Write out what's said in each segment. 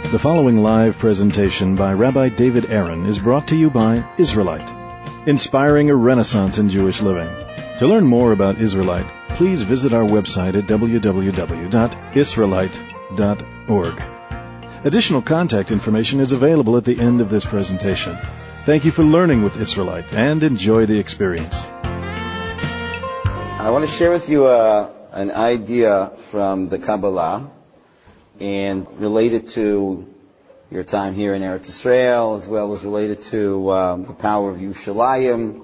The following live presentation by Rabbi David Aaron is brought to you by Israelite, inspiring a renaissance in Jewish living. To learn more about Israelite, please visit our website at www.israelite.org. Additional contact information is available at the end of this presentation. Thank you for learning with Israelite and enjoy the experience. I want to share with you an idea from the Kabbalah and related to your time here in Eretz Israel, as well as related to the power of Yerushalayim.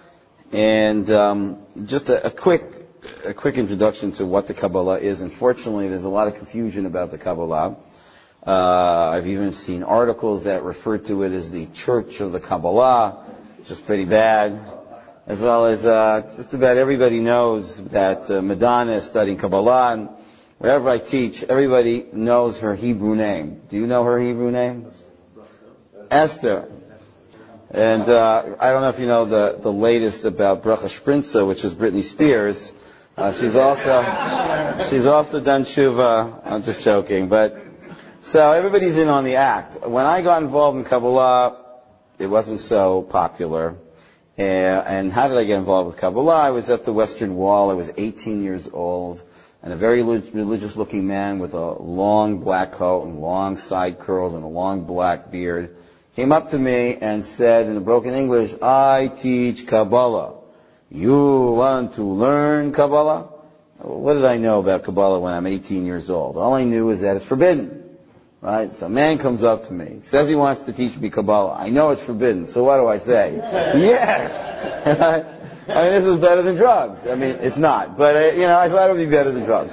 And just a quick introduction to what the Kabbalah is. Unfortunately, there's a lot of confusion about the Kabbalah. I've even seen articles that refer to it as the Church of the Kabbalah, which is pretty bad. As well as just about everybody knows that Madonna is studying Kabbalah, and wherever I teach, everybody knows her Hebrew name. Do you know her Hebrew name? Esther. And I don't know if you know the latest about Bracha Shprinza, which is Britney Spears. She's also done tshuva. I'm just joking, but so everybody's in on the act. When I got involved in Kabbalah, it wasn't so popular. And how did I get involved with Kabbalah? I was at the Western Wall. I was 18 years old, and a very religious-looking man with a long black coat and long side curls and a long black beard came up to me and said in broken English, "I teach Kabbalah. You want to learn Kabbalah?" What did I know about Kabbalah when I'm 18 years old? All I knew is that it's forbidden. Right? So a man comes up to me, says he wants to teach me Kabbalah. I know it's forbidden, so what do I say? Yes! Right? I mean, this is better than drugs. I mean, it's not, but I thought it would be better than drugs.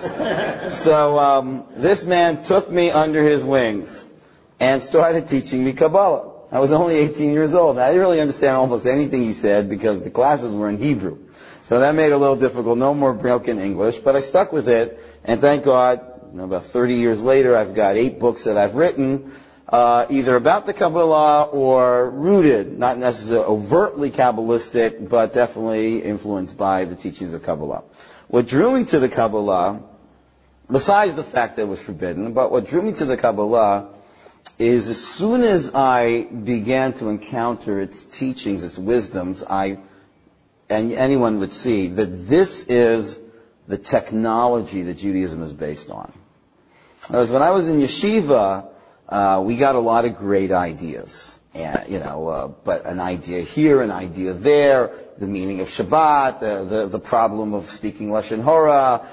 So this man took me under his wings and started teaching me Kabbalah. I was only 18 years old. I didn't really understand almost anything he said because the classes were in Hebrew. So that made it a little difficult. No more broken English, but I stuck with it, and thank God, about 30 years later, I've got 8 books that I've written, either about the Kabbalah or rooted, not necessarily overtly Kabbalistic, but definitely influenced by the teachings of Kabbalah. What drew me to the Kabbalah, besides the fact that it was forbidden, but what drew me to the Kabbalah is as soon as I began to encounter its teachings, its wisdoms, and anyone would see that this is the technology that Judaism is based on. Whereas when I was in yeshiva, we got a lot of great ideas. And, but an idea here, an idea there, the meaning of Shabbat, the problem of speaking Lashon Hora,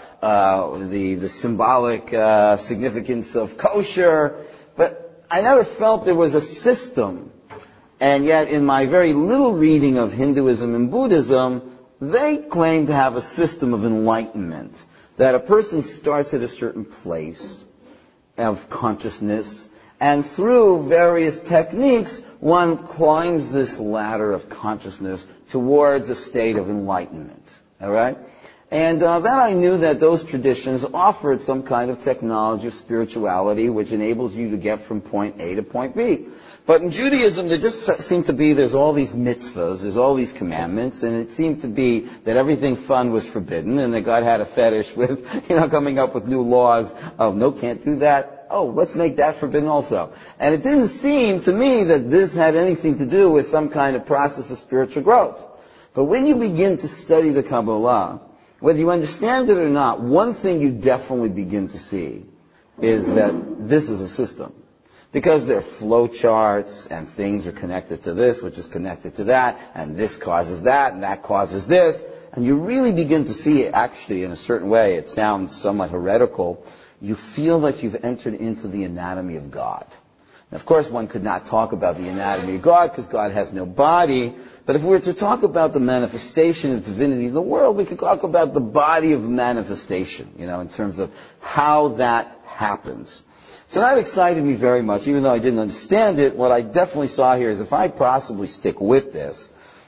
the symbolic significance of kosher. But I never felt there was a system. And yet in my very little reading of Hinduism and Buddhism, they claim to have a system of enlightenment, that a person starts at a certain place of consciousness, and through various techniques, one climbs this ladder of consciousness towards a state of enlightenment. All right? And then I knew that those traditions offered some kind of technology of spirituality which enables you to get from point A to point B. But in Judaism, there just seemed to be, there's all these mitzvahs, there's all these commandments, and it seemed to be that everything fun was forbidden, and that God had a fetish with, coming up with new laws of, no, can't do that. Oh, let's make that forbidden also. And it didn't seem to me that this had anything to do with some kind of process of spiritual growth. But when you begin to study the Kabbalah, whether you understand it or not, one thing you definitely begin to see is that this is a system. Because there are flow charts, and things are connected to this, which is connected to that, and this causes that, and that causes this, and you really begin to see it actually in a certain way. It sounds somewhat heretical. You feel like you've entered into the anatomy of God. Now, of course, one could not talk about the anatomy of God because God has no body, but if we were to talk about the manifestation of divinity in the world, we could talk about the body of manifestation, in terms of how that happens. So that excited me very much, even though I didn't understand it. What I definitely saw here is if I possibly stick with this,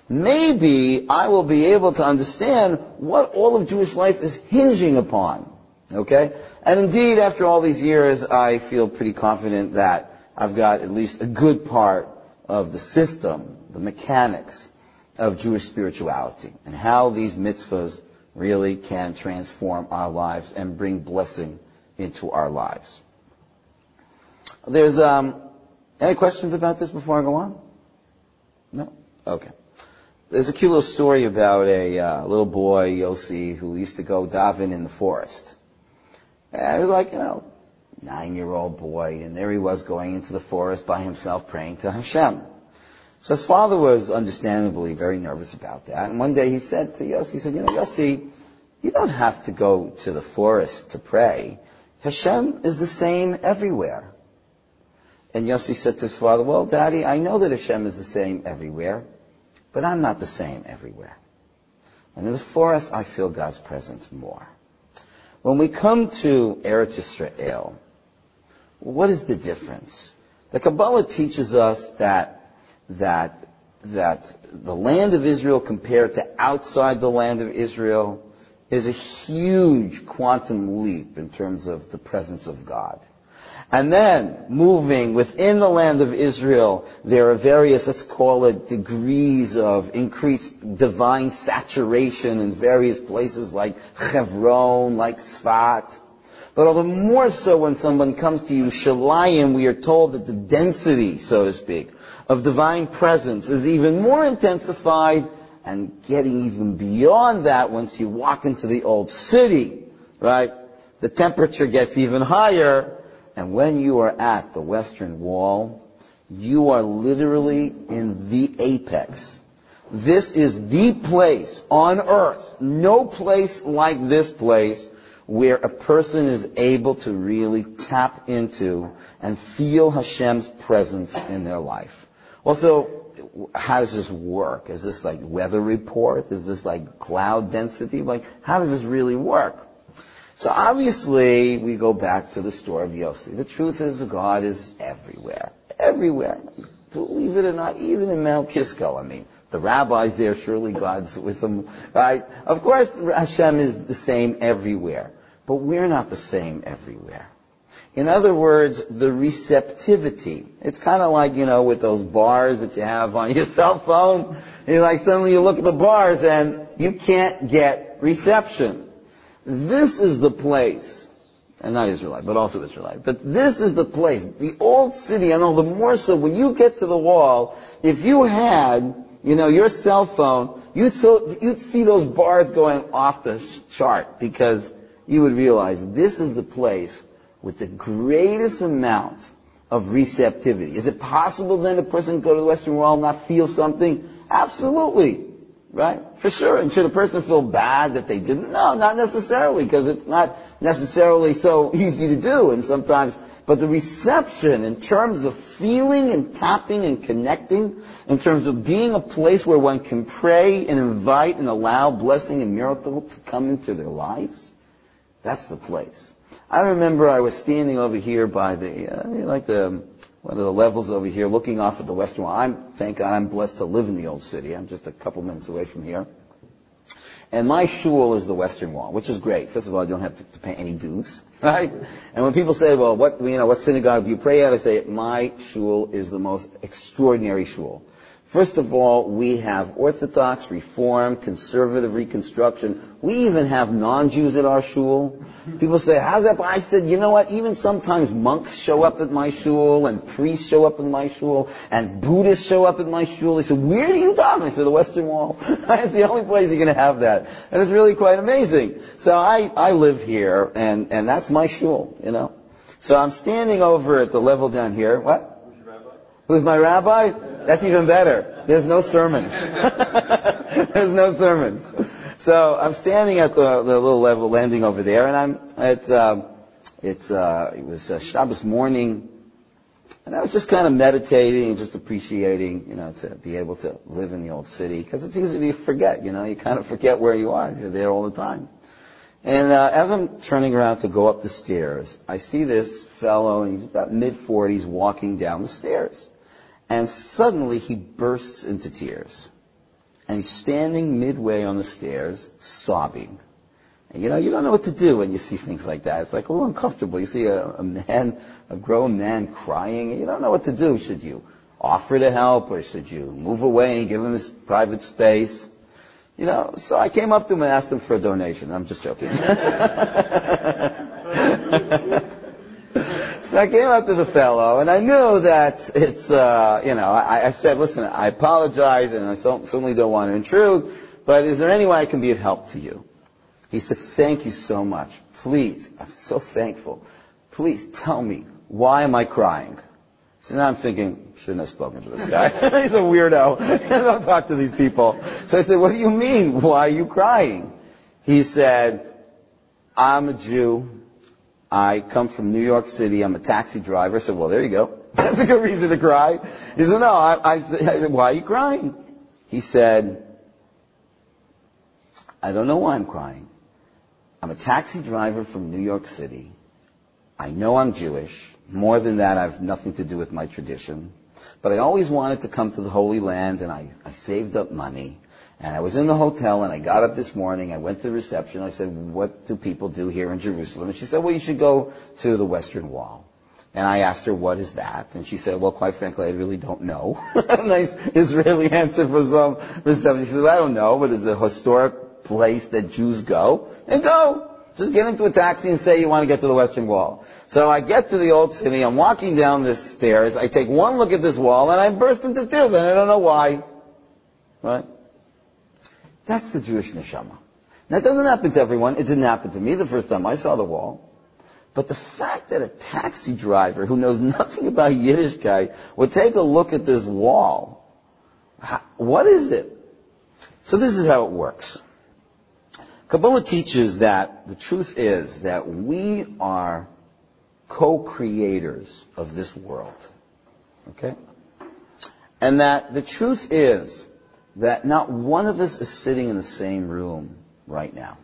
maybe I will be able to understand what all of Jewish life is hinging upon. Okay? And indeed, after all these years, I feel pretty confident that I've got at least a good part of the system, the mechanics of Jewish spirituality, and how these mitzvahs really can transform our lives and bring blessing into our lives. There's, any questions about this before I go on? No? Okay. There's a cute little story about a little boy, Yossi, who used to go daven in the forest. And it was like, 9-year-old boy, and there he was going into the forest by himself praying to Hashem. So his father was understandably very nervous about that. And one day he said to Yossi, Yossi, you don't have to go to the forest to pray. Hashem is the same everywhere. And Yossi said to his father, well, Daddy, I know that Hashem is the same everywhere, but I'm not the same everywhere. And in the forest, I feel God's presence more. When we come to Eretz Yisrael, what is the difference? The Kabbalah teaches us that the land of Israel compared to outside the land of Israel is a huge quantum leap in terms of the presence of God. And then, moving within the land of Israel, there are various, let's call it, degrees of increased divine saturation in various places like Hebron, like Sfat. But all the more so when someone comes to Yerushalayim, we are told that the density, so to speak, of divine presence is even more intensified and getting even beyond that once you walk into the old city, right? The temperature gets even higher. And when you are at the Western Wall, you are literally in the apex. This is the place on earth, no place like this place, where a person is able to really tap into and feel Hashem's presence in their life. Also, how does this work? Is this like weather report? Is this like cloud density? Like, how does this really work? So obviously, we go back to the story of Yossi. The truth is, God is everywhere. Everywhere. Believe it or not, even in Mount Kisco. I mean, the rabbis there, surely God's with them, right? Of course, Hashem is the same everywhere. But we're not the same everywhere. In other words, the receptivity. It's kind of like, with those bars that you have on your cell phone. Suddenly you look at the bars and you can't get reception. This is the place, and not Israelite, but also Israelite, but this is the place, the old city, and all the more so when you get to the wall, if you had, your cell phone, you'd see those bars going off the chart, because you would realize this is the place with the greatest amount of receptivity. Is it possible then a person go to the Western Wall and not feel something? Absolutely. Right? For sure. And should a person feel bad that they didn't? No, not necessarily, because it's not necessarily so easy to do, and sometimes, but the reception in terms of feeling and tapping and connecting, in terms of being a place where one can pray and invite and allow blessing and miracle to come into their lives, that's the place. I remember I was standing over here by one of the levels over here, looking off at the Western Wall. Thank God I'm blessed to live in the old city. I'm just a couple minutes away from here. And my shul is the Western Wall, which is great. First of all, I don't have to pay any dues, right? And when people say, well, what synagogue do you pray at? I say, my shul is the most extraordinary shul. First of all, we have Orthodox, Reform, Conservative, Reconstruction. We even have non-Jews at our shul. People say, how's that? But I said, you know what? Even sometimes monks show up at my shul, and priests show up at my shul, and Buddhists show up at my shul. They said, where do you daven? I said, the Western Wall. It's the only place you're going to have that. And it's really quite amazing. So I live here, and that's my shul, So I'm standing over at the level down here. What? Who's my rabbi? That's even better. There's no sermons. There's no sermons. So I'm standing at the little level landing over there, and it was Shabbos morning, and I was just kind of meditating and just appreciating, to be able to live in the old city, because it's easy to forget, you kind of forget where you are. You're there all the time. And as I'm turning around to go up the stairs, I see this fellow, and he's about mid-40s, walking down the stairs. And suddenly he bursts into tears. And he's standing midway on the stairs, sobbing. And you don't know what to do when you see things like that. It's like a little uncomfortable. You see a grown man crying, and you don't know what to do. Should you offer to help, or should you move away and give him his private space? So I came up to him and asked him for a donation. I'm just joking. So I came up to the fellow, and I knew that it's, I said, listen, I apologize, and I certainly don't want to intrude, but is there any way I can be of help to you? He said, thank you so much. Please, I'm so thankful. Please tell me, why am I crying? So now I'm thinking, shouldn't have spoken to this guy. He's a weirdo. I don't talk to these people. So I said, what do you mean? Why are you crying? He said, I'm a Jew. I come from New York City. I'm a taxi driver. I said, well, there you go. That's a good reason to cry. He said, no, I said, why are you crying? He said, I don't know why I'm crying. I'm a taxi driver from New York City. I know I'm Jewish. More than that, I have nothing to do with my tradition. But I always wanted to come to the Holy Land, and I saved up money. And I was in the hotel, and I got up this morning. I went to the reception. I said, what do people do here in Jerusalem? And she said, well, you should go to the Western Wall. And I asked her, what is that? And she said, well, quite frankly, I really don't know. A nice Israeli answer for some reception. She said, I don't know, but it's a historic place that Jews go. And go. Just get into a taxi and say you want to get to the Western Wall. So I get to the Old City. I'm walking down the stairs. I take one look at this wall, and I burst into tears, and I don't know why. Right? That's the Jewish neshama. Now, it doesn't happen to everyone. It didn't happen to me the first time I saw the wall. But the fact that a taxi driver who knows nothing about Yiddishkeit would take a look at this wall, what is it? So this is how it works. Kabbalah teaches that the truth is that we are co-creators of this world. Okay? And that the truth is that not one of us is sitting in the same room right now.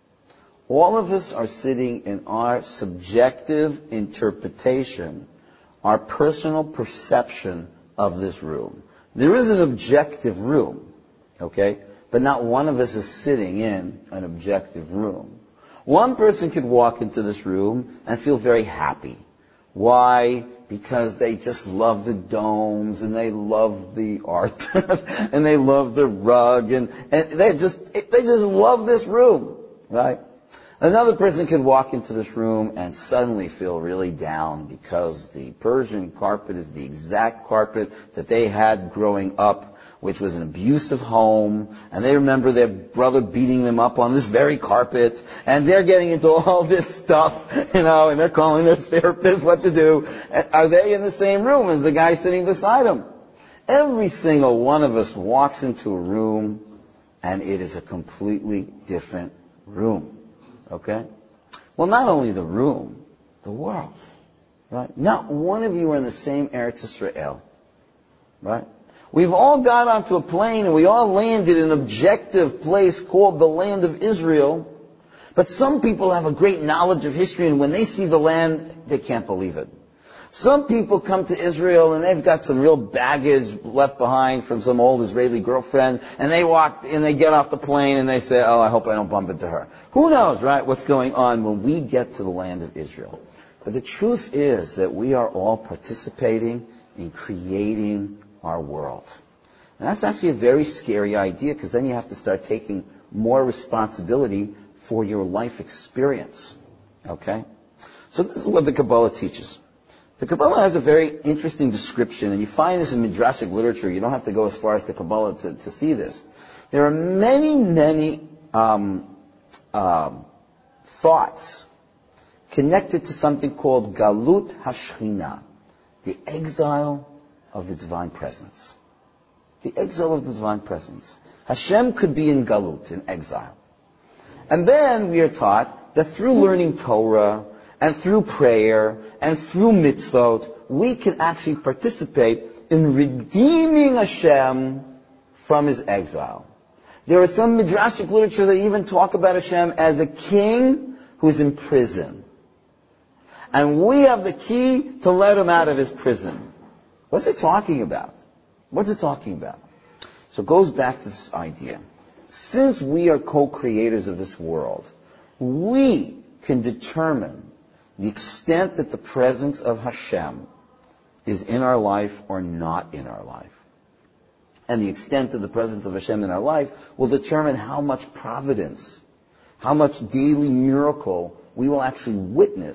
All of us are sitting in our subjective interpretation, our personal perception of this room. There is an objective room, okay? But not one of us is sitting in an objective room. One person could walk into this room and feel very happy. Why? Because they just love the domes, and they love the art, and they love the rug, and they just love this room, right? Another person could walk into this room and suddenly feel really down because the Persian carpet is the exact carpet that they had growing up, which was an abusive home, and they remember their brother beating them up on this very carpet, and they're getting into all this stuff, and they're calling their therapist what to do. Are they in the same room as the guy sitting beside them? Every single one of us walks into a room, and it is a completely different room. Okay? Well, not only the room, the world. Right? Not one of you are in the same Eretz Israel. Right? We've all got onto a plane and we all landed in an objective place called the land of Israel. But some people have a great knowledge of history, and when they see the land, they can't believe it. Some people come to Israel and they've got some real baggage left behind from some old Israeli girlfriend, and they walk and they get off the plane and they say, oh, I hope I don't bump into her. Who knows, right, what's going on when we get to the land of Israel. But the truth is that we are all participating in creating our world. And that's actually a very scary idea, because then you have to start taking more responsibility for your life experience. Okay? So this is what the Kabbalah teaches. The Kabbalah has a very interesting description, and you find this in Midrashic literature. You don't have to go as far as the Kabbalah to see this. There are many thoughts connected to something called Galut Hashchina, the exile of the divine presence. The exile of the divine presence. Hashem could be in Galut, in exile. And then we are taught that through learning Torah, and through prayer, and through mitzvot, we can actually participate in redeeming Hashem from his exile. There is some Midrashic literature that even talk about Hashem as a king who is in prison. And we have the key to let him out of his prison. What's it talking about? What's it talking about? So it goes back to this idea. Since we are co-creators of this world, we can determine the extent that the presence of Hashem is in our life or not in our life. And the extent of the presence of Hashem in our life will determine how much providence, how much daily miracle we will actually witness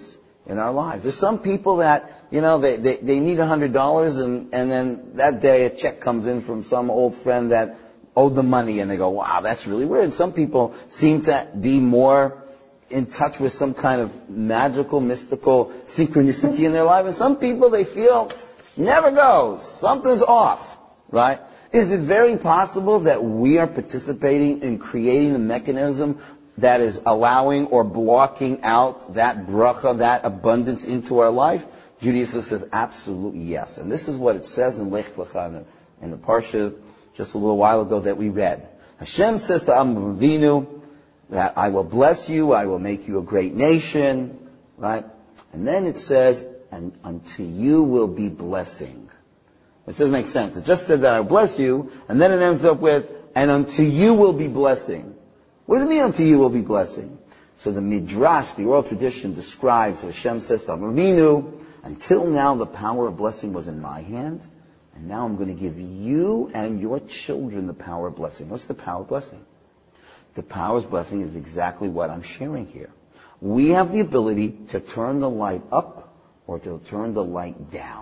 in our lives. There's some people that, they need $100 and then that day a check comes in from some old friend that owed them money and they go, wow, that's really weird. And some people seem to be more in touch with some kind of magical, mystical synchronicity in their life. And some people, they feel, never goes. Something's off, right? Is it very possible that we are participating in creating the mechanism that is allowing or blocking out that bracha, that abundance into our life? Judaism says absolutely yes. And this is what it says in Lech Lecha, in the Parsha just a little while ago that we read. Hashem says to Avraham Avinu that I will bless you, I will make you a great nation, right? And then it says, and unto you will be blessing. It doesn't make sense. It just said that I will bless you, and then it ends up with, and unto you will be blessing. What does it mean unto you will be blessing? So the Midrash, the oral tradition, describes, Hashem says to Avraham Avinu, until now the power of blessing was in my hand, and now I'm going to give you and your children the power of blessing. What's the power of blessing? The power of blessing is exactly what I'm sharing here. We have the ability to turn the light up or to turn the light down.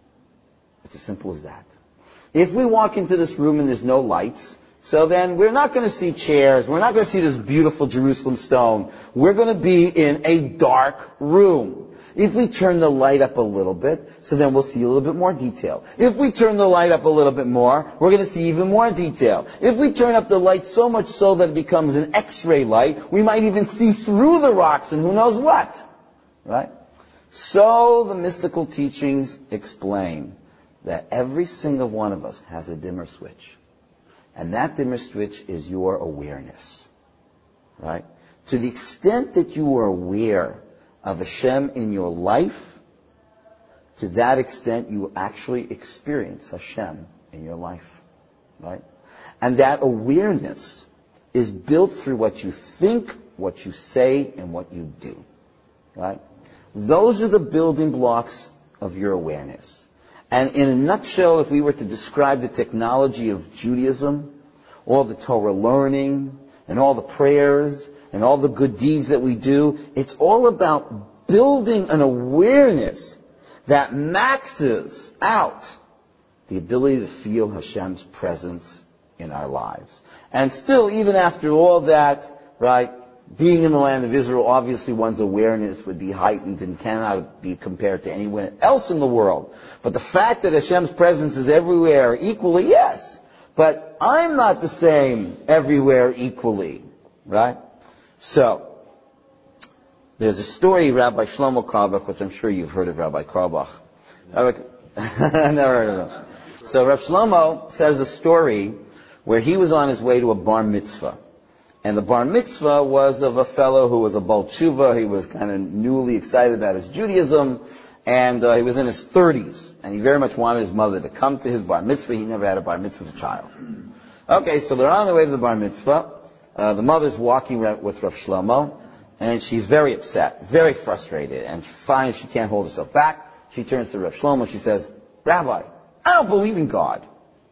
It's as simple as that. If we walk into this room and there's no lights, so then we're not going to see chairs, we're not going to see this beautiful Jerusalem stone. We're going to be in a dark room. If we turn the light up a little bit, so then we'll see a little bit more detail. If we turn the light up a little bit more, we're going to see even more detail. If we turn up the light so much so that it becomes an X-ray light, we might even see through the rocks and who knows what. Right? So the mystical teachings explain that every single one of us has a dimmer switch. And that dimmer switch is your awareness. Right? To the extent that you are aware of Hashem in your life, to that extent you actually experience Hashem in your life. Right? And that awareness is built through what you think, what you say, and what you do. Right? Those are the building blocks of your awareness. And in a nutshell, if we were to describe the technology of Judaism, all the Torah learning, and all the prayers, and all the good deeds that we do, it's all about building an awareness that maxes out the ability to feel Hashem's presence in our lives. And still, even after all that, right, being in the land of Israel, obviously one's awareness would be heightened and cannot be compared to anyone else in the world. But the fact that Hashem's presence is everywhere equally, yes. But I'm not the same everywhere equally, right? So, there's a story, Rabbi Shlomo Carlebach, which I'm sure you've heard of Rabbi Carlebach. Never heard of him. So Rav Shlomo says a story where he was on his way to a bar mitzvah. And the bar mitzvah was of a fellow who was a Baal Tshuva. He was kind of newly excited about his Judaism. And he was in his 30s. And he very much wanted his mother to come to his bar mitzvah. He never had a bar mitzvah as a child. Okay, so they're on their way to the bar mitzvah. The mother's walking with Rav Shlomo. And she's very upset, very frustrated. And finally she can't hold herself back. She turns to Rav Shlomo. She says, Rabbi, I don't believe in God.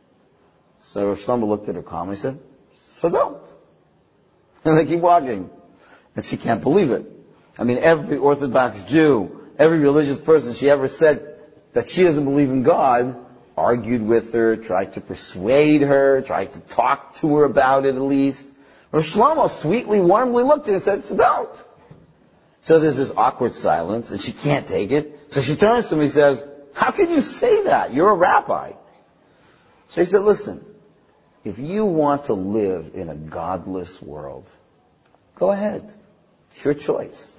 So Rav Shlomo looked at her calmly and said, so don't. And they keep walking. And she can't believe it. I mean, every Orthodox Jew, every religious person she ever said that she doesn't believe in God, argued with her, tried to persuade her, tried to talk to her about it at least. Rav Shlomo sweetly, warmly looked at her and said, so don't. So there's this awkward silence, and she can't take it. So she turns to him and says, how can you say that? You're a rabbi. So he said, listen, if you want to live in a godless world, go ahead. It's your choice.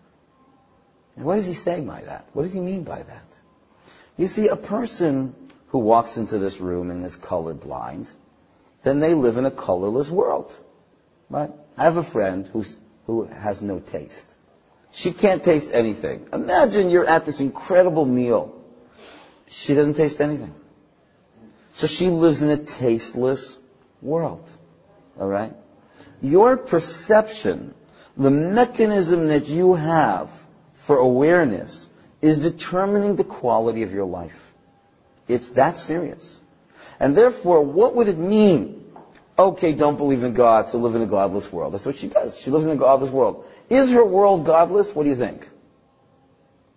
And what is he saying by that? What does he mean by that? You see, a person who walks into this room and is colorblind, then they live in a colorless world. Right? I have a friend who has no taste. She can't taste anything. Imagine you're at this incredible meal. She doesn't taste anything. So she lives in a tasteless world. All right? Your perception, the mechanism that you have for awareness, is determining the quality of your life. It's that serious. And therefore, what would it mean? Okay, don't believe in God, so live in a godless world. That's what she does. She lives in a godless world. Is her world godless? What do you think?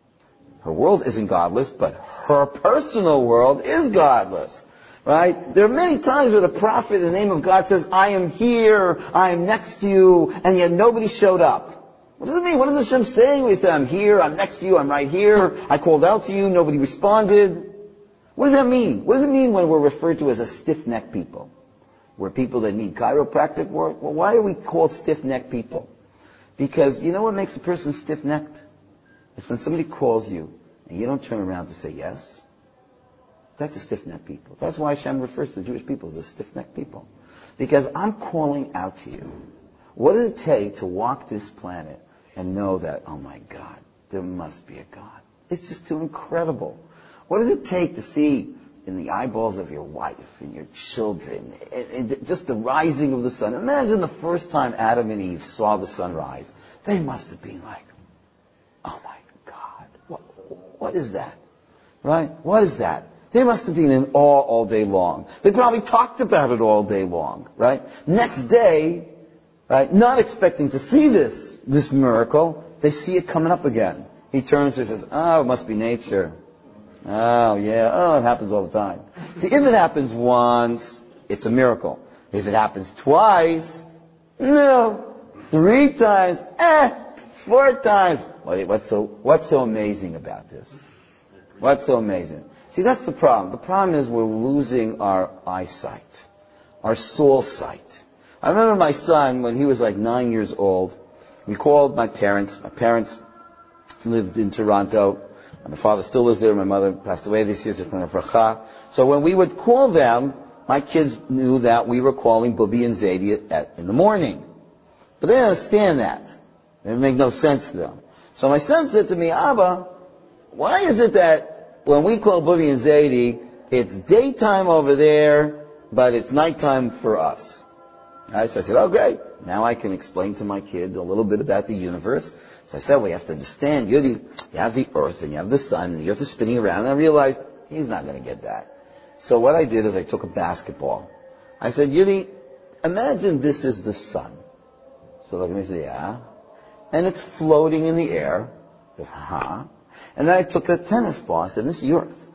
Her world isn't godless, but her personal world is godless. Right? There are many times where the prophet in the name of God says, I am here, I am next to you, and yet nobody showed up. What does it mean? What is Hashem saying when he said, I'm here, I'm next to you, I'm right here, I called out to you, nobody responded? What does that mean? What does it mean when we're referred to as a stiff-necked people? We're people that need chiropractic work? Well, why are we called stiff-necked people? Because you know what makes a person stiff-necked? It's when somebody calls you and you don't turn around to say yes. That's a stiff-necked people. That's why Hashem refers to the Jewish people as a stiff-necked people. Because I'm calling out to you. What does it take to walk this planet and know that, oh my God, there must be a God? It's just too incredible. What does it take to see in the eyeballs of your wife and your children and just the rising of the sun? Imagine the first time Adam and Eve saw the sunrise. They must have been like, oh my God, what is that? Right? What is that? They must have been in awe all day long. They probably talked about it all day long, right? Next day, right, not expecting to see this miracle, they see it coming up again. He turns and says, oh, it must be nature. Oh, yeah, oh, it happens all the time. See, if it happens once, it's a miracle. If it happens twice, no. 3 times, 4 times. What's so amazing about this? What's so amazing? See, that's the problem. The problem is we're losing our eyesight, our soul sight. I remember my son, when he was like 9 years old, we called my parents. My parents lived in Toronto. My father still lives there. My mother passed away this year. So when we would call them, my kids knew that we were calling Bubby and Zadie in the morning. But they didn't understand that. It didn't make no sense to them. So my son said to me, Abba, why is it that when we call Bubby and Zadie, it's daytime over there, but it's nighttime for us? Right? So I said, oh great. Now I can explain to my kid a little bit about the universe. So I said, well, you have to understand, you have the earth and you have the sun and the earth is spinning around. And I realized he's not going to get that. So what I did is I took a basketball. I said, Yudi, imagine this is the sun. So look at me and say, yeah. And it's floating in the air. I said, ha. And then I took a tennis ball. I said, this is the earth.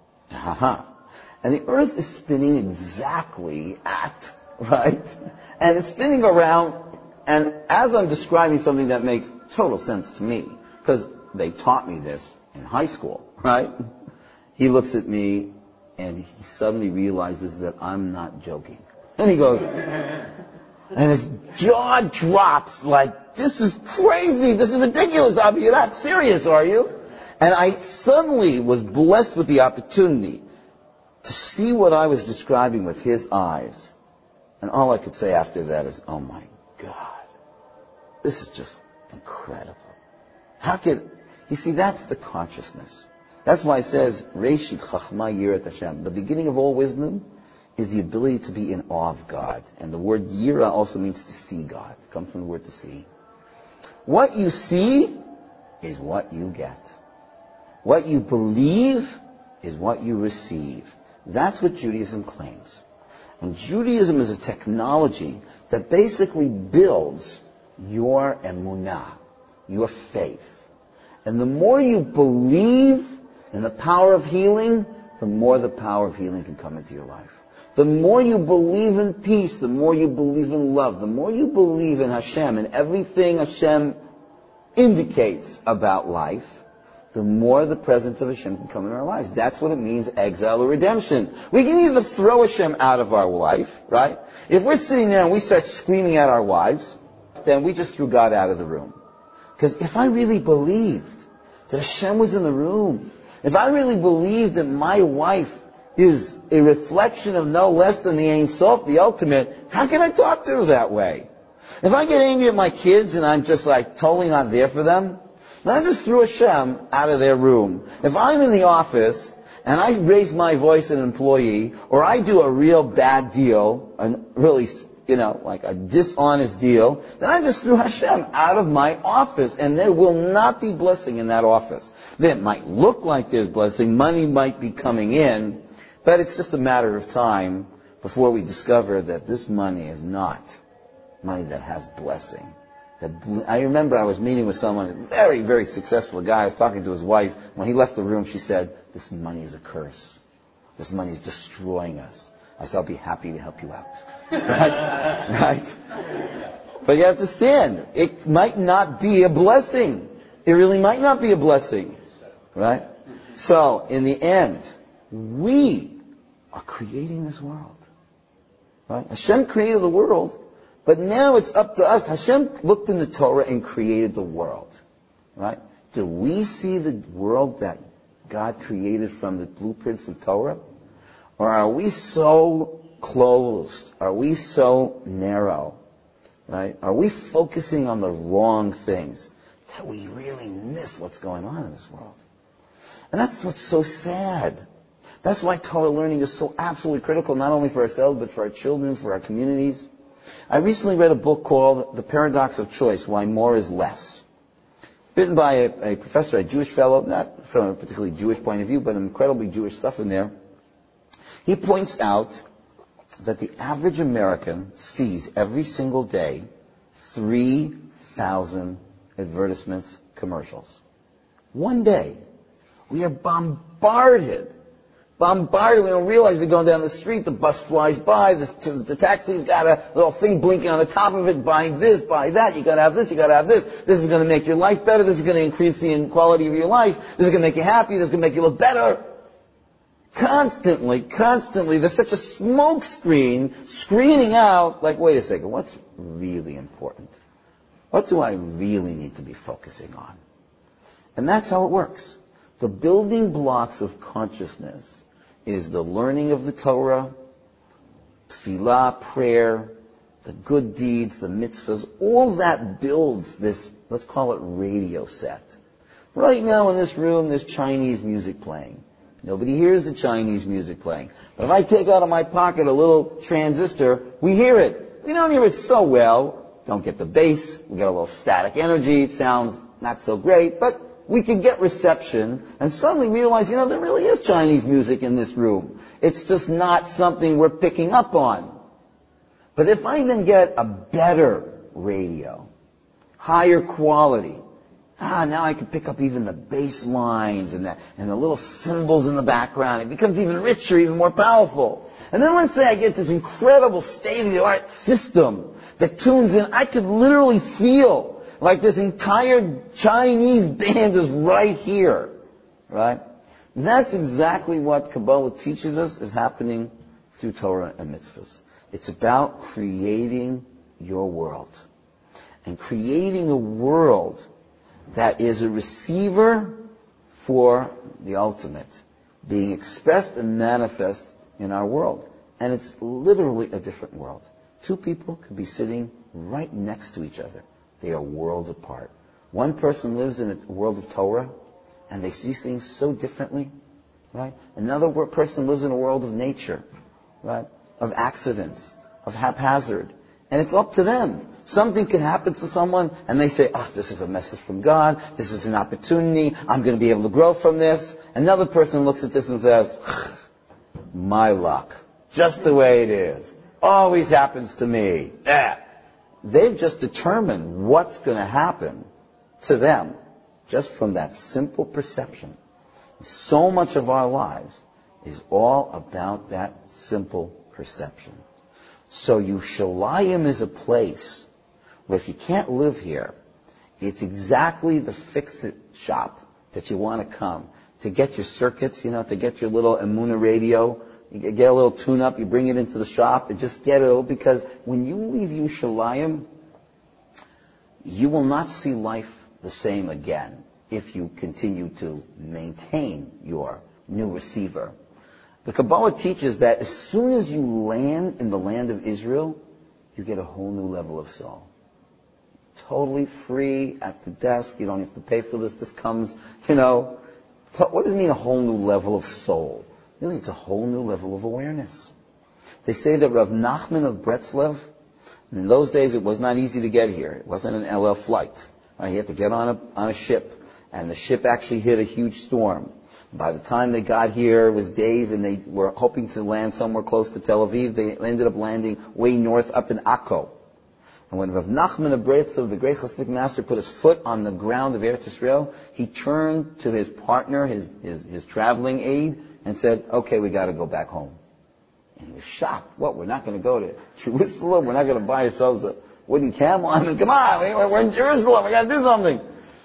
Ha. And the earth is spinning exactly at, right? And it's spinning around. And as I'm describing something that makes total sense to me, because they taught me this in high school, right? He looks at me and he suddenly realizes that I'm not joking. And he goes, and his jaw drops like, this is crazy, this is ridiculous, Abby, you're not serious, are you? And I suddenly was blessed with the opportunity to see what I was describing with his eyes. And all I could say after that is, oh my God, this is just incredible. How could, you see, that's the consciousness. That's why it says, Reshit Chachma Yirat Hashem. The beginning of all wisdom is the ability to be in awe of God. And the word Yira also means to see God. It comes from the word to see. What you see is what you get. What you believe is what you receive. That's what Judaism claims. And Judaism is a technology that basically builds your emunah, your faith. And the more you believe in the power of healing, the more the power of healing can come into your life. The more you believe in peace, the more you believe in love, the more you believe in Hashem and everything Hashem indicates about life, the more the presence of Hashem can come in our lives. That's what it means, exile or redemption. We can either throw Hashem out of our life, right? If we're sitting there and we start screaming at our wives, then we just threw God out of the room. Because if I really believed that Hashem was in the room, if I really believed that my wife is a reflection of no less than the Ein Sof, the ultimate, how can I talk to her that way? If I get angry at my kids and I'm just like totally not there for them, then I just threw Hashem out of their room. If I'm in the office and I raise my voice at an employee, or I do a real bad deal, and really, like a dishonest deal, then I just threw Hashem out of my office, and there will not be blessing in that office. Then it might look like there's blessing, money might be coming in, but it's just a matter of time before we discover that this money is not money that has blessing. I remember I was meeting with someone, a very, very successful guy. I was talking to his wife. When he left the room, she said, "This money is a curse. This money is destroying us." I said, "I'll be happy to help you out." Right? Right? But you have to understand, it might not be a blessing. It really might not be a blessing. Right? So, in the end, we are creating this world. Right? Hashem created the world, but now it's up to us. Hashem looked in the Torah and created the world. Right? Do we see the world that God created from the blueprints of Torah? Or are we so closed? Are we so narrow? Right? Are we focusing on the wrong things that we really miss what's going on in this world? And that's what's so sad. That's why Torah learning is so absolutely critical, not only for ourselves, but for our children, for our communities. I recently read a book called The Paradox of Choice, Why More is Less. Written by a professor, a Jewish fellow, not from a particularly Jewish point of view, but incredibly Jewish stuff in there. He points out that the average American sees every single day 3,000 advertisements, commercials. One day. We are bombarded. We don't realize we're going down the street, the bus flies by, the taxi's got a little thing blinking on the top of it, buy this, buy that, you gotta have this, you gotta have this. This is gonna make your life better, this is gonna increase the quality of your life, this is gonna make you happy, this is gonna make you look better. Constantly, there's such a smoke screen screening out, like, wait a second, what's really important? What do I really need to be focusing on? And that's how it works. The building blocks of consciousness is the learning of the Torah, tefillah, prayer, the good deeds, the mitzvahs. All that builds this, let's call it radio set. Right now in this room, there's Chinese music playing. Nobody hears the Chinese music playing. But if I take out of my pocket a little transistor, we hear it. We don't hear it so well. Don't get the bass. We get a little static energy. It sounds not so great, but we can get reception and suddenly realize, there really is Chinese music in this room. It's just not something we're picking up on. But if I then get a better radio, higher quality, now I can pick up even the bass lines and the little cymbals in the background. It becomes even richer, even more powerful. And then let's say I get this incredible state-of-the-art system that tunes in. I could literally feel like this entire Chinese band is right here. Right? That's exactly what Kabbalah teaches us is happening through Torah and mitzvahs. It's about creating your world. And creating a world that is a receiver for the ultimate, being expressed and manifest in our world. And it's literally a different world. Two people could be sitting right next to each other. They are worlds apart. One person lives in a world of Torah, and they see things so differently, right? Another person lives in a world of nature, right? Of accidents, of haphazard. And it's up to them. Something can happen to someone, and they say, this is a message from God. This is an opportunity. I'm going to be able to grow from this. Another person looks at this and says, my luck. Just the way it is. Always happens to me. They've just determined what's going to happen to them just from that simple perception. So much of our lives is all about that simple perception. So Yerushalayim is a place where if you can't live here, it's exactly the fix-it shop that you want to come to get your circuits, to get your little Emunah radio. You get a little tune-up, you bring it into the shop, and just get it, because when you leave Yerushalayim, you will not see life the same again if you continue to maintain your new receiver. The Kabbalah teaches that as soon as you land in the land of Israel, you get a whole new level of soul. Totally free at the desk. You don't have to pay for this. This comes, What does it mean, a whole new level of soul? Really, it's a whole new level of awareness. They say that Rav Nachman of Breslov, and in those days it was not easy to get here. It wasn't an LL flight. Right? He had to get on a ship, and the ship actually hit a huge storm. By the time they got here, it was days, and they were hoping to land somewhere close to Tel Aviv. They ended up landing way north up in Akko. And when Rav Nachman of Breslov, the great Hasidic master, put his foot on the ground of Eretz Yisrael, he turned to his partner, his traveling aide, and said, okay, we got to go back home. And he was shocked. What, we're not going to go to Jerusalem? We're not going to buy ourselves a wooden camel? I mean, come on, we're in Jerusalem, we got to do something.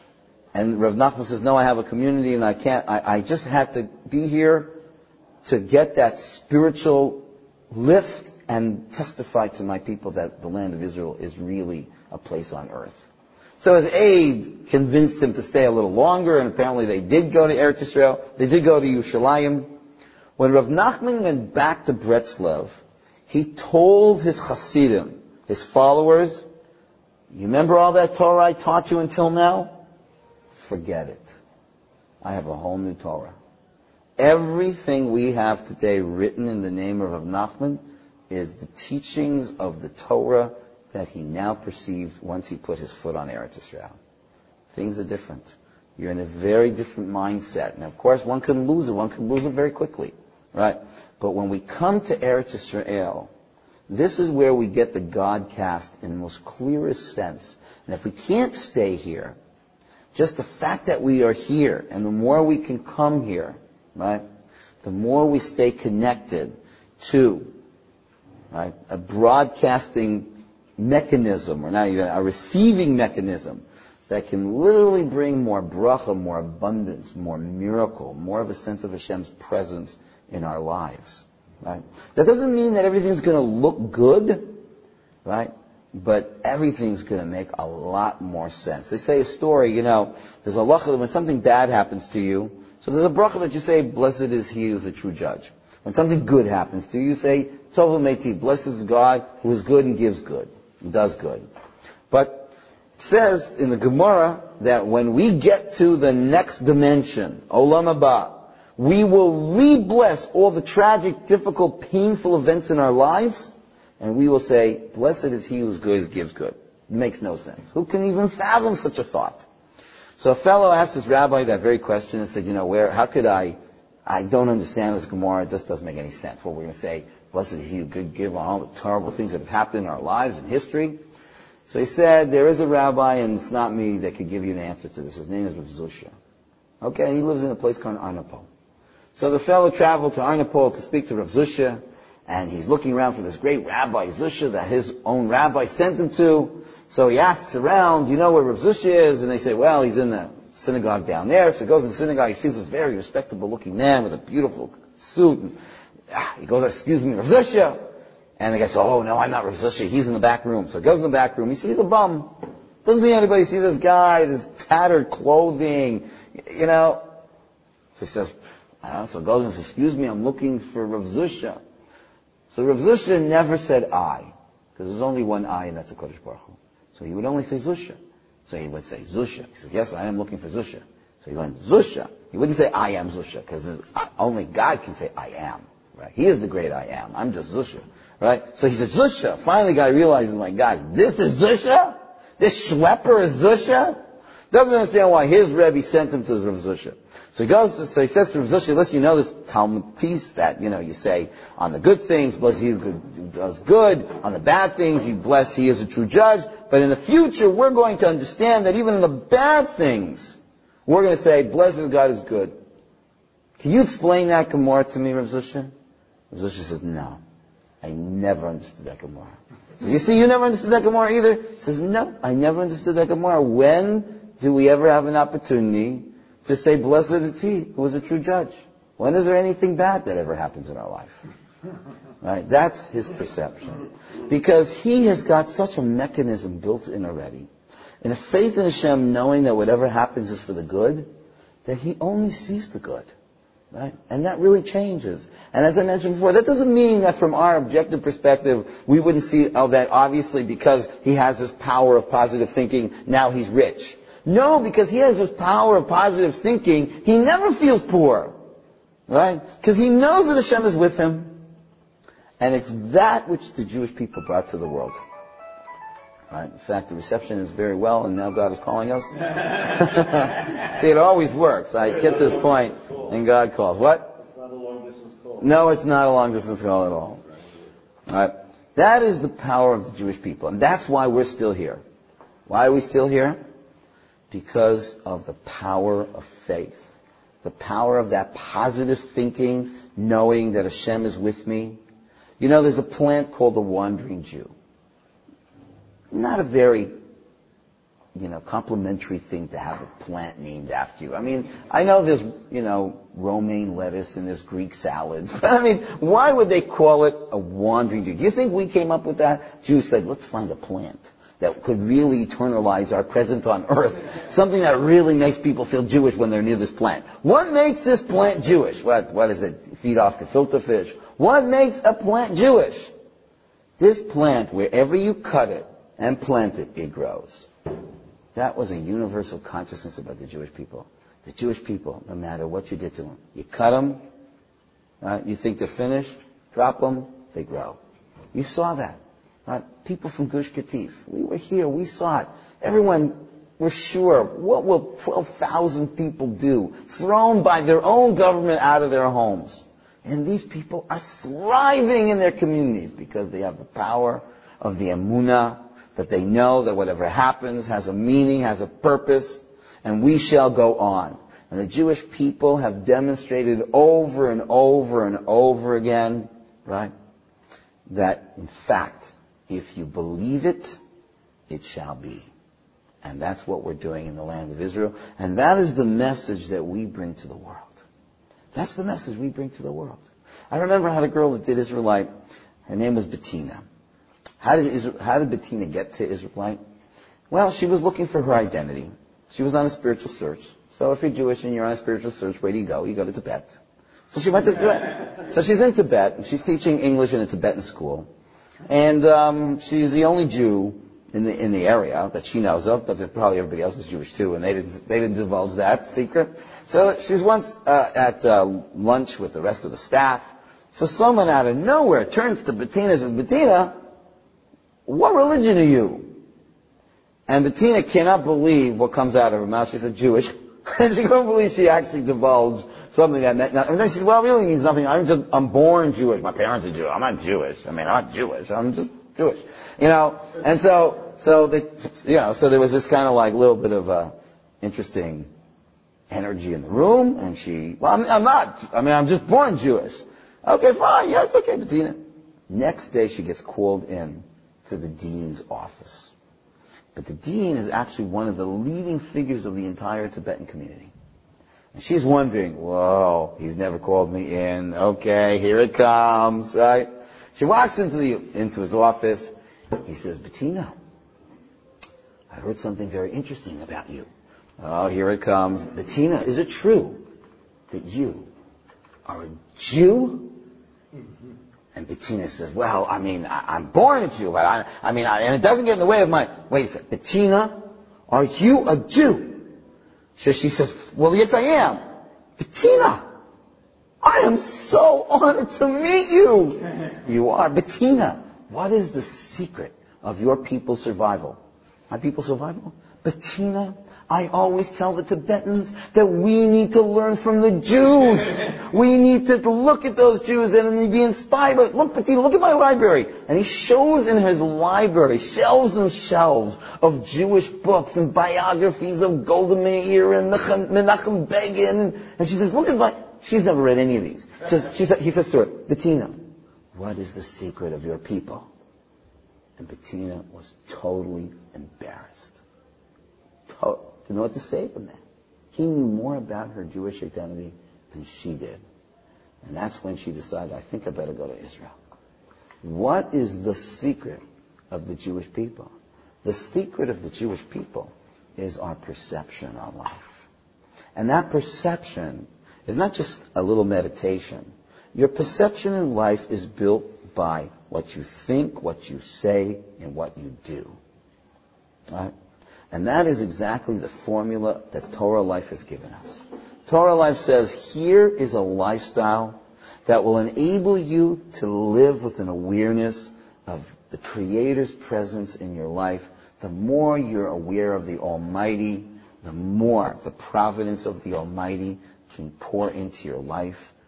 And Rav Nachman says, no, I have a community and I just had to be here to get that spiritual lift and testify to my people that the land of Israel is really a place on earth. So his aide convinced him to stay a little longer, and apparently they did go to Eretz Yisrael. They did go to Yerushalayim. When Rav Nachman went back to Breslov, he told his Hasidim, his followers, you remember all that Torah I taught you until now? Forget it. I have a whole new Torah. Everything we have today written in the name of Rav Nachman is the teachings of the Torah that he now perceived once he put his foot on Eretz Yisrael. Things are different. You're in a very different mindset. And of course, one can lose it. One can lose it very quickly. Right? But when we come to Eretz Yisrael, this is where we get the God cast in the most clearest sense. And if we can't stay here, just the fact that we are here, and the more we can come here, right, the more we stay connected to, right, a broadcasting mechanism, or not even a receiving mechanism, that can literally bring more bracha, more abundance, more miracle, more of a sense of Hashem's presence in our lives. Right? That doesn't mean that everything's going to look good, right? But everything's going to make a lot more sense. They say a story, there's a halacha when something bad happens to you. So there's a bracha that you say, blessed is he who is a true judge. When something good happens to you, you say, Tov Meiti, blessed is God who is good and gives good, and does good. But it says in the Gemara that when we get to the next dimension, Olam Haba, we will re-bless all the tragic, difficult, painful events in our lives, and we will say, blessed is he who is good, gives good. It makes no sense. Who can even fathom such a thought? So a fellow asked his rabbi that very question and said, how could I don't understand this Gemara, it just doesn't make any sense. What we're going to say, blessed is he who could give on all the terrible things that have happened in our lives and history. So he said, there is a rabbi, and it's not me, that could give you an answer to this. His name is Rav Zusha. Okay, and he lives in a place called Arnapol. So the fellow traveled to Arnapol to speak to Rav Zusha, and he's looking around for this great Rabbi Zusha that his own rabbi sent him to. So he asks around, you know where Rav Zusha is? And they say, well, he's in the synagogue down there. So he goes to the synagogue, he sees this very respectable looking man with a beautiful suit. And, he goes, excuse me, Rav Zusha. And the guy says, oh no, I'm not Rav Zusha, he's in the back room. So he goes in the back room, he sees a bum. Doesn't see anybody see this guy, this tattered clothing, So he says, so he goes and says, excuse me, I'm looking for Rav Zusha. So Rav Zusha never said I, because there's only one I, and that's the Kodesh Baruch Hu. So he would only say Zusha. So he would say Zusha. He says, yes, I am looking for Zusha. So he went, Zusha. He wouldn't say I am Zusha, because only God can say I am. Right? He is the great I am. I'm just Zusha. Right? So he said, Zusha. Finally the guy realizes, my God, this is Zusha? This schlepper is Zusha? Doesn't understand why his Rebbe sent him to Rav Zusha. So he says to Rav Zusha, listen, this Talmud piece that, you say, on the good things, bless he who does good, on the bad things, you bless he is a true judge, but in the future, we're going to understand that even in the bad things, we're going to say, blessed God is good. Can you explain that Gemara to me, Rav Zusha? Rav Zusha says, no, I never understood that Gemara. So you see, you never understood that Gemara either? He says, no, I never understood that Gemara. When do we ever have an opportunity to say, blessed is he who is a true judge? When is there anything bad that ever happens in our life? Right? That's his perception. Because he has got such a mechanism built in already. And a faith in Hashem, knowing that whatever happens is for the good, that he only sees the good. Right? And that really changes. And as I mentioned before, that doesn't mean that from our objective perspective, we wouldn't see that obviously because he has this power of positive thinking, now he's rich. No, because he has this power of positive thinking, he never feels poor. Right? Because he knows that Hashem is with him. And it's that which the Jewish people brought to the world. Right? In fact, the reception is very well, and now God is calling us. See, it always works. I get this point, and God calls. What? It's not a long distance call. No, it's not a long distance call at all. Right? That is the power of the Jewish people. And that's why we're still here. Why are we still here? Because of the power of faith. The power of that positive thinking, knowing that Hashem is with me. You know, there's a plant called the wandering Jew. Not a very, complimentary thing to have a plant named after you. I mean, I know there's, romaine lettuce and there's Greek salads. But I mean, why would they call it a wandering Jew? Do you think we came up with that? Jews said, let's find a plant that could really eternalize our presence on earth. Something that really makes people feel Jewish when they're near this plant. What makes this plant Jewish? What is it? Feed off gefilte fish. What makes a plant Jewish? This plant, wherever you cut it and plant it, it grows. That was a universal consciousness about the Jewish people. The Jewish people, no matter what you did to them, you cut them, right? You think they're finished, drop them, they grow. You saw that. Right? People from Gush Katif, we were here, we saw it. Everyone was sure, what will 12,000 people do? Thrown by their own government out of their homes. And these people are thriving in their communities because they have the power of the emunah, that they know that whatever happens has a meaning, has a purpose, and we shall go on. And the Jewish people have demonstrated over and over and over again, right, that in fact, if you believe it, it shall be. And that's what we're doing in the land of Israel. And that is the message that we bring to the world. That's the message we bring to the world. I remember I had a girl that did Israelite. Her name was Bettina. How did Bettina get to Israelite? Well, she was looking for her identity. She was on a spiritual search. So if you're Jewish and you're on a spiritual search, where do you go? You go to Tibet. So she went to Tibet. So she's in Tibet, and she's teaching English in a Tibetan school. And she's the only Jew in the area that she knows of, but probably everybody else was Jewish too, and they didn't divulge that secret. So she's once at lunch with the rest of the staff. So someone out of nowhere turns to Bettina and says, Bettina, what religion are you? And Bettina cannot believe what comes out of her mouth. She said, Jewish. And she couldn't believe she actually divulged something that meant nothing. And then she said, well, it really means nothing. I'm born Jewish. My parents are Jewish. I'm not Jewish. I'm not Jewish. I'm just Jewish. And so there was this kind of like little bit of interesting energy in the room. And I'm just born Jewish. Okay, fine. Yeah, it's okay, Bettina. Next day she gets called in to the dean's office. But the dean is actually one of the leading figures of the entire Tibetan community. And she's wondering, whoa, he's never called me in. Okay, here it comes, right? She walks into his office. He says, Bettina, I heard something very interesting about you. Oh, here it comes. Bettina, is it true that you are a Jew? And Bettina says, well, I'm born a Jew, but and it doesn't get in the way of wait a second, Bettina, are you a Jew? So she says, well, yes, I am. Bettina, I am so honored to meet you. You are. Bettina, what is the secret of your people's survival? My people's survival? Bettina, I always tell the Tibetans that we need to learn from the Jews. We need to look at those Jews and be inspired. Look, Bettina, look at my library. And he shows in his library shelves and shelves of Jewish books and biographies of Golda Meir and Menachem Begin. And she says, look at she's never read any of these. He says to her, Bettina, what is the secret of your people? And Bettina was totally embarrassed. To know what to say to him. He knew more about her Jewish identity than she did. And that's when she decided, I think I better go to Israel. What is the secret of the Jewish people? The secret of the Jewish people is our perception on life. And that perception is not just a little meditation. Your perception in life is built by what you think, what you say, and what you do. Right? And that is exactly the formula that Torah Life has given us. Torah Life says, here is a lifestyle that will enable you to live with an awareness of the Creator's presence in your life. The more you're aware of the Almighty, the more the providence of the Almighty can pour into your life.